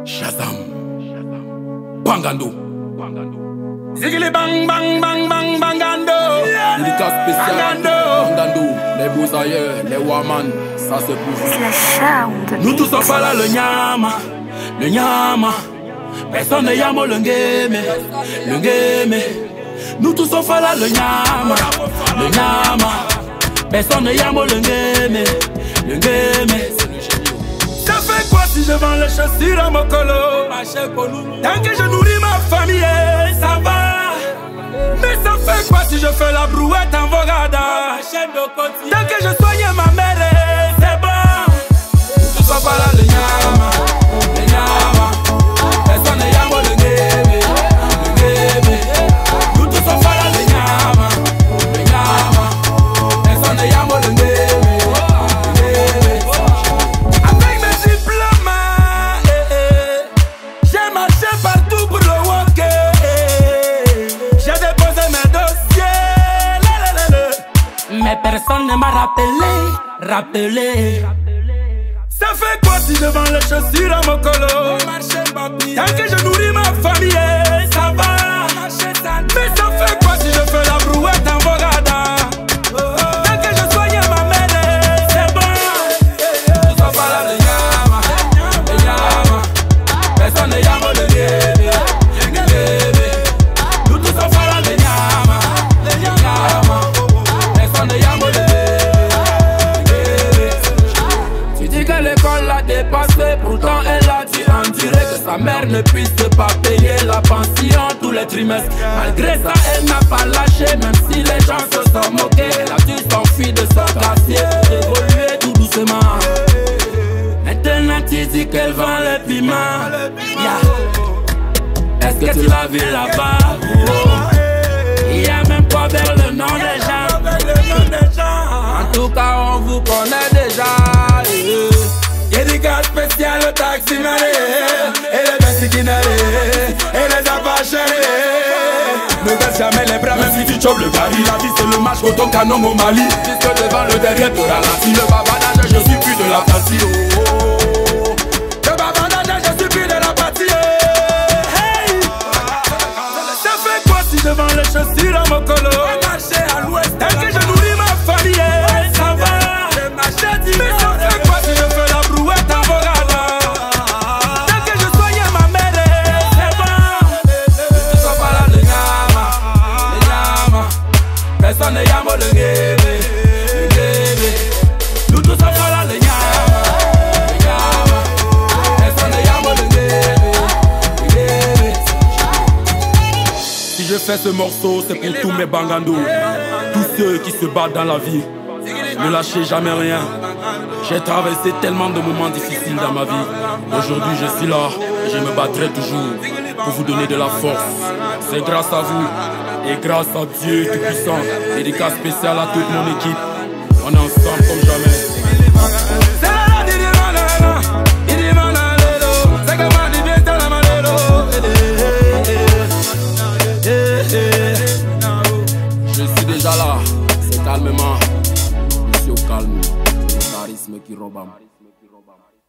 Shazam Bangando Zigili bang bang bang bang bangando. Dédicace spéciale Bangando. Les beaux ailleurs, les Waman, ça c'est pour vous. Nous tous on fait là le nyama. Personne ne yamo le game. Nous tous on fait là le nyama. Personne ne yamo le game. Ça fait quoi si je vends les chaussures à mon colo? Tant que je nourris ma famille, ça va. Mais ça fait quoi si je fais la brouette en Vogada? Tant que je soigne ma mère, c'est bon. Tout ça pas là le nyama. Personne ne yamo le game. Nous tous on fait là le nyama. Personne ne yamo le game. Mais personne ne m'a rappelé. Ça fait quoi si je vends les chaussures à mon colo? Tant que je nourris ma famille, ça va. Mais ça fait quoi si je fais la brouette en Vogada? Tant que je soigne ma mère, c'est bon. Tout ça pas là le nyama. Personne ne yamo le game. Nous tous on fait là le nyama. Tu dis que l'école l'a dépassé, pourtant elle a dit en direct que sa mère ne puisse pas payer la pension tous les trimestres. Malgré ça, elle n'a pas lâché, même si les gens se sont moqués. Elle a dû s'enfuir de son quartier, évoluer tout doucement. Maintenant tu dis qu'elle vend les piments. Est-ce que tu l'as vu là-bas? Il y a même pas vers le nom des gens. En tout cas, on vous connaît déjà. Dédicace spéciale au taximan et les bestiquinés et les apachés. Ne baisse jamais les bras même si tu chopes le gari. La vie c'est le match au ton canon au Mali. Puisque devant le derrière te ralentit. Le babadage je suis plus de la partie. Le babadage je suis plus de la partie. Hey. Ça fait quoi si je vends les chaussures à mon colo? Marcher à l'ouest. Tant que je nourris ma famille, ça va. Mais ça fait quoi si je fais la brouette en Vogada? Tant que je soigne ma mère, c'est bon. Tout ça pas là le nyama. Personne ne yamo le game. Nous tous on fait là le nyama. Personne ne yamo le game. Si je fais ce morceau, c'est pour tous mes bangandos. Tous ceux qui se battent dans la vie. Ne lâchez jamais rien. J'ai traversé tellement de moments difficiles dans ma vie. Aujourd'hui je suis là et je me battrai toujours pour vous donner de la force. C'est grâce à vous et grâce à Dieu Tout-Puissant. Dédicace spéciale à toute mon équipe. On est ensemble comme jamais. Je suis déjà là, c'est calmement. Au calme, le charisme qui robe.